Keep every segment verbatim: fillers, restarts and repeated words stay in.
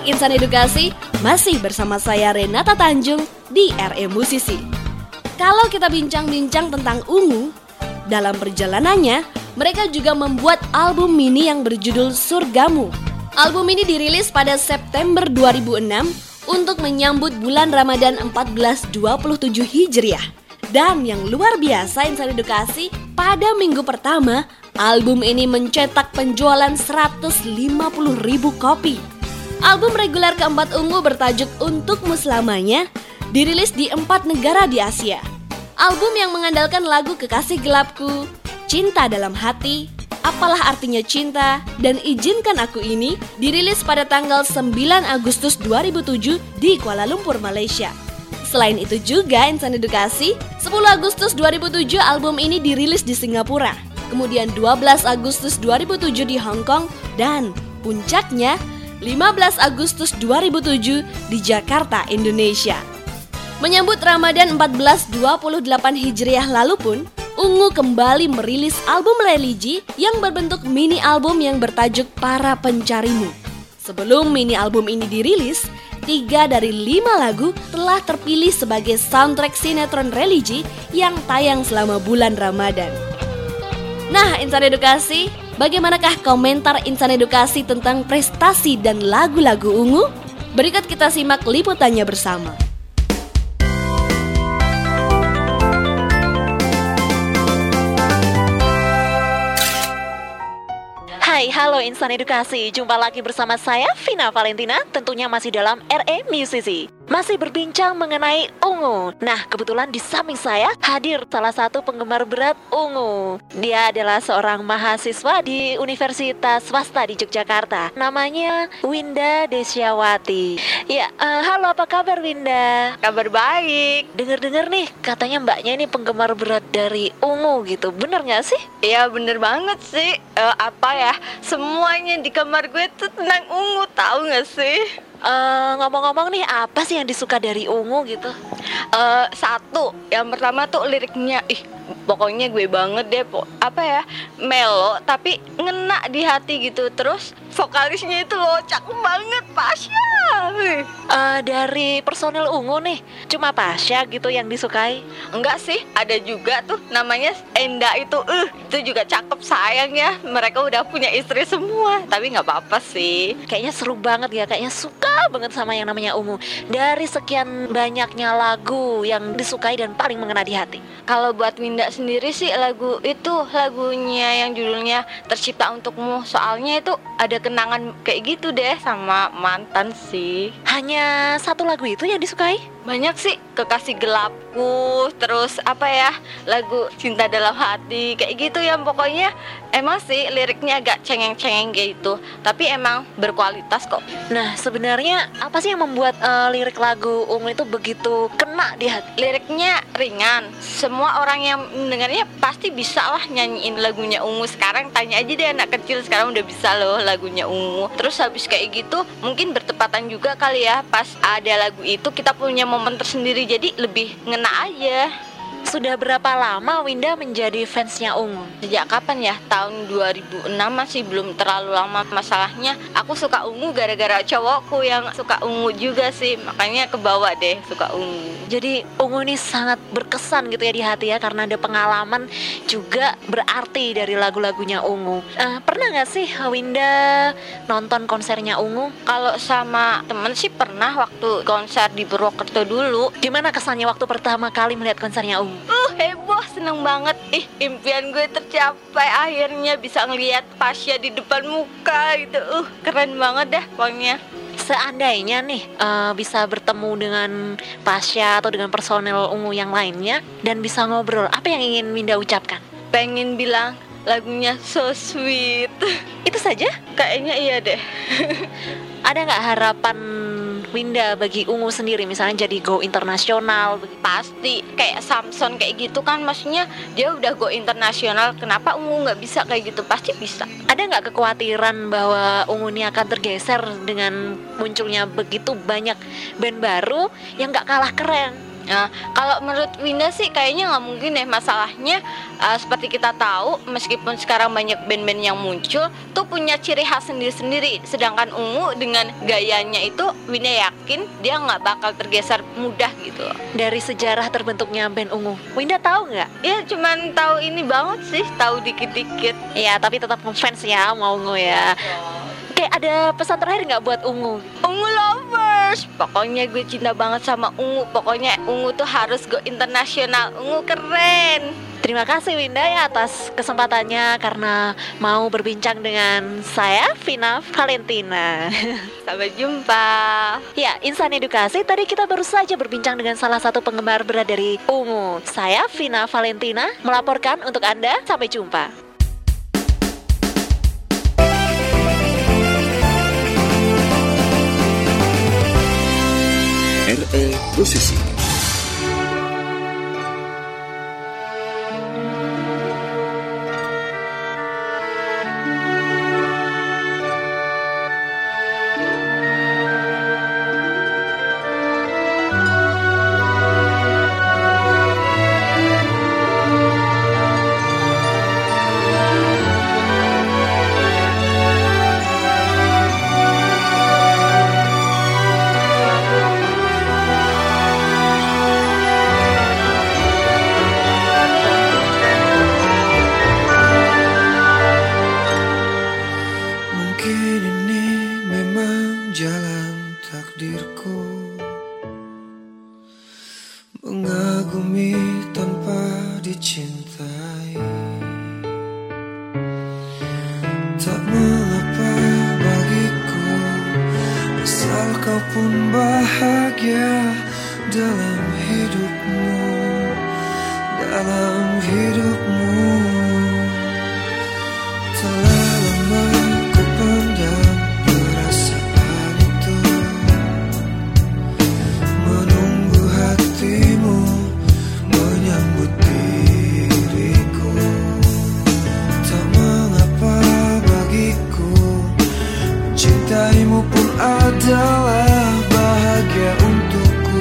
Insan Edukasi, masih bersama saya Renata Tanjung di R E Musisi. Kalau kita bincang-bincang tentang Ungu, dalam perjalanannya, mereka juga membuat album mini yang berjudul Surgamu. Album ini dirilis pada September dua ribu enam untuk menyambut bulan Ramadan seribu empat ratus dua puluh tujuh Hijriah. Dan yang luar biasa Insan Edukasi, pada minggu pertama, album ini mencetak penjualan seratus lima puluh ribu kopi. Album reguler keempat Ungu bertajuk Untukmu Selamanya dirilis di empat negara di Asia. Album yang mengandalkan lagu Kekasih Gelapku, Cinta Dalam Hati, Apalah Artinya Cinta, dan Izinkan Aku Ini dirilis pada tanggal sembilan Agustus dua ribu tujuh di Kuala Lumpur, Malaysia. Selain itu juga Insan Edukasi, sepuluh Agustus dua ribu tujuh album ini dirilis di Singapura, kemudian dua belas Agustus dua ribu tujuh di Hong Kong, dan puncaknya lima belas Agustus dua ribu tujuh di Jakarta, Indonesia. Menyambut Ramadan seribu empat ratus dua puluh delapan Hijriah lalu pun, Ungu kembali merilis album religi yang berbentuk mini album yang bertajuk Para Pencarimu. Sebelum mini album ini dirilis, tiga dari lima lagu telah terpilih sebagai soundtrack sinetron religi yang tayang selama bulan Ramadan. Nah, Insan Edukasi, bagaimanakah komentar Insan Edukasi tentang prestasi dan lagu-lagu Ungu? Berikut kita simak liputannya bersama. Hai, halo Insan Edukasi, jumpa lagi bersama saya Vina Valentina, tentunya masih dalam R E Musisi. Masih berbincang mengenai Ungu. Nah, kebetulan di samping saya hadir salah satu penggemar berat Ungu. Dia adalah seorang mahasiswa di Universitas Swasta di Yogyakarta. Namanya Winda Desyawati. Ya, uh, halo, apa kabar Winda? Kabar baik. Dengar-dengar nih, katanya mbaknya ini penggemar berat dari Ungu gitu. Bener gak sih? Iya, bener banget sih. Uh, apa ya? Semuanya di kamar gue tuh tentang Ungu, tahu gak sih? Uh, ngomong-ngomong nih, apa sih yang disuka dari Ungu gitu? Uh, satu, yang pertama tuh liriknya, ih pokoknya gue banget deh, po. apa ya, melo tapi ngena di hati gitu. Terus vokalisnya itu loh, cakep banget, Pasha. Uh, dari personel Ungu nih, cuma Pasha gitu yang disukai? Enggak sih, ada juga tuh namanya Enda itu, uh, itu juga cakep, sayang ya, mereka udah punya istri semua. Tapi nggak apa-apa sih. Kayaknya seru banget ya, kayaknya suka banget sama yang namanya Ungu. Dari sekian banyaknya lagu yang disukai dan paling mengena di hati, kalau buat Winda sendiri sih, lagu itu lagunya yang judulnya Tercipta Untukmu. Soalnya itu ada kenangan kayak gitu deh sama mantan sih. Hanya satu lagu itu yang disukai? Banyak sih, Kekasih Gelapku, terus apa ya, lagu Cinta Dalam Hati, kayak gitu yang pokoknya emang sih liriknya agak cengeng-cengeng gitu, tapi emang berkualitas kok. Nah, sebenarnya apa sih yang membuat uh, lirik lagu Ungu itu begitu kena di hati? Liriknya ringan, semua orang yang mendengarnya pasti bisa lah nyanyiin lagunya Ungu. Sekarang tanya aja deh anak kecil, sekarang udah bisa loh lagunya Ungu. Terus habis kayak gitu, mungkin bertepatan juga kali ya, pas ada lagu itu kita punya momen tersendiri, jadi lebih ngena aja. Sudah berapa lama Winda menjadi fansnya Ungu? Sejak kapan ya? Tahun dua ribu enam, masih belum terlalu lama. Masalahnya aku suka Ungu gara-gara cowokku yang suka Ungu juga sih, makanya kebawa deh suka Ungu. Jadi Ungu ini sangat berkesan gitu ya di hati ya, karena ada pengalaman juga berarti dari lagu-lagunya Ungu. uh, Pernah gak sih Winda nonton konsernya Ungu? Kalau sama temen sih pernah, waktu konser di Purwokerto dulu. Gimana kesannya waktu pertama kali melihat konsernya Ungu? Uh, heboh, seneng banget. Ih, impian gue tercapai, akhirnya bisa ngelihat Pasha di depan muka gitu. Uh, keren banget dah pokoknya. Seandainya nih uh, bisa bertemu dengan Pasha atau dengan personel Ungu yang lainnya dan bisa ngobrol, apa yang ingin Winda ucapkan? Pengen bilang lagunya so sweet. Itu saja? Kayaknya iya deh. Ada nggak harapan Winda bagi Ungu sendiri, misalnya jadi go internasional? Pasti, kayak Samson kayak gitu kan, maksudnya dia udah go internasional, kenapa Ungu nggak bisa kayak gitu? Pasti bisa. Ada nggak kekhawatiran bahwa Ungu ini akan tergeser dengan munculnya begitu banyak band baru yang nggak kalah keren? Nah, kalau menurut Winda sih kayaknya nggak mungkin deh. Masalahnya uh, seperti kita tahu, meskipun sekarang banyak band-band yang muncul tuh punya ciri khas sendiri-sendiri. Sedangkan Ungu dengan gayanya itu Winda yakin dia nggak bakal tergeser mudah gitu. Dari sejarah terbentuknya band Ungu, Winda tahu nggak? Ya cuman tahu ini banget sih, tahu dikit-dikit. Ya tapi tetap ngefans ya sama Ungu ya. Oke, ada pesan terakhir nggak buat Ungu? Ungu lovers, pokoknya gue cinta banget sama Ungu. Pokoknya Ungu tuh harus go internasional. Ungu keren. Terima kasih Winda ya atas kesempatannya karena mau berbincang dengan saya, Vina Valentina. Sampai jumpa. Ya, Insan Edukasi, tadi kita baru saja berbincang dengan salah satu penggemar berat dari Ungu. Saya, Vina Valentina, melaporkan untuk Anda. Sampai jumpa. R E Musisi. Mengagumi tanpa dicintai, tak mengapa bagiku, asal kau pun bahagia dalam hidupmu, dalam hidupmu. Telah lama ku pendam perasaan itu, menunggu hatimu menyambut diriku. Tak mengapa bagiku, mencintaimu pun adalah bahagia untukku,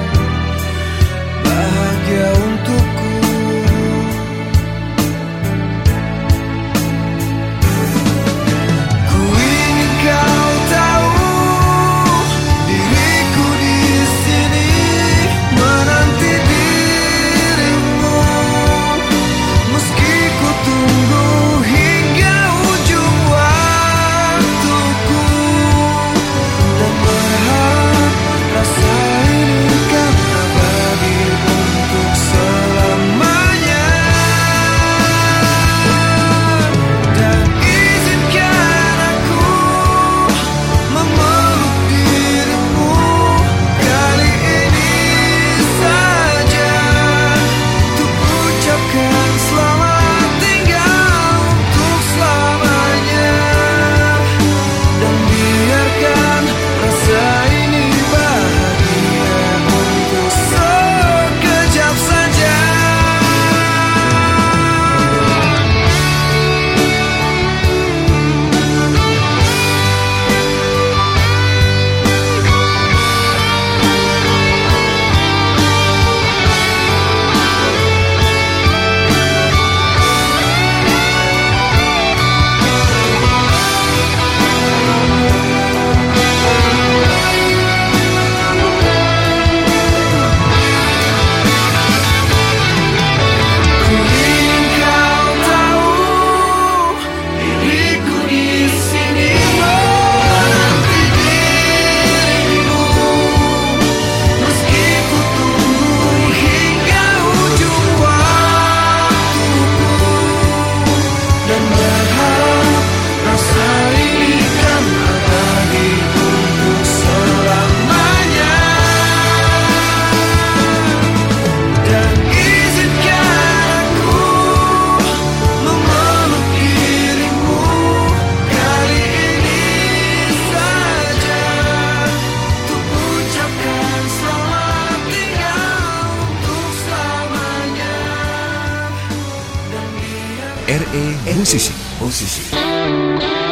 bahagia untukku. Ku ingin kau tahu, diriku di sini menanti dirimu, meski ku tunggu hingga ujung waktuku, dan berharap rasa ini kan abadi untuk selamanya. Dan izinkan aku memeluk dirimu kali ini saja, untuk ucapkan selamat tinggal untuk selamanya, dan biarkan rasa ini bahagia untuk sekejap saja. Ku ingin kau tahu, diriku di sini menanti dirimu, meski ku tunggu hingga ujung waktuku, dan berharap rasa ini kan abadi untuk selamanya. Dan izinkan aku memeluk dirimu kali ini saja, untuk ucapkan selamat tinggal untuk selamanya, dan biar R E Musisi. Musisi.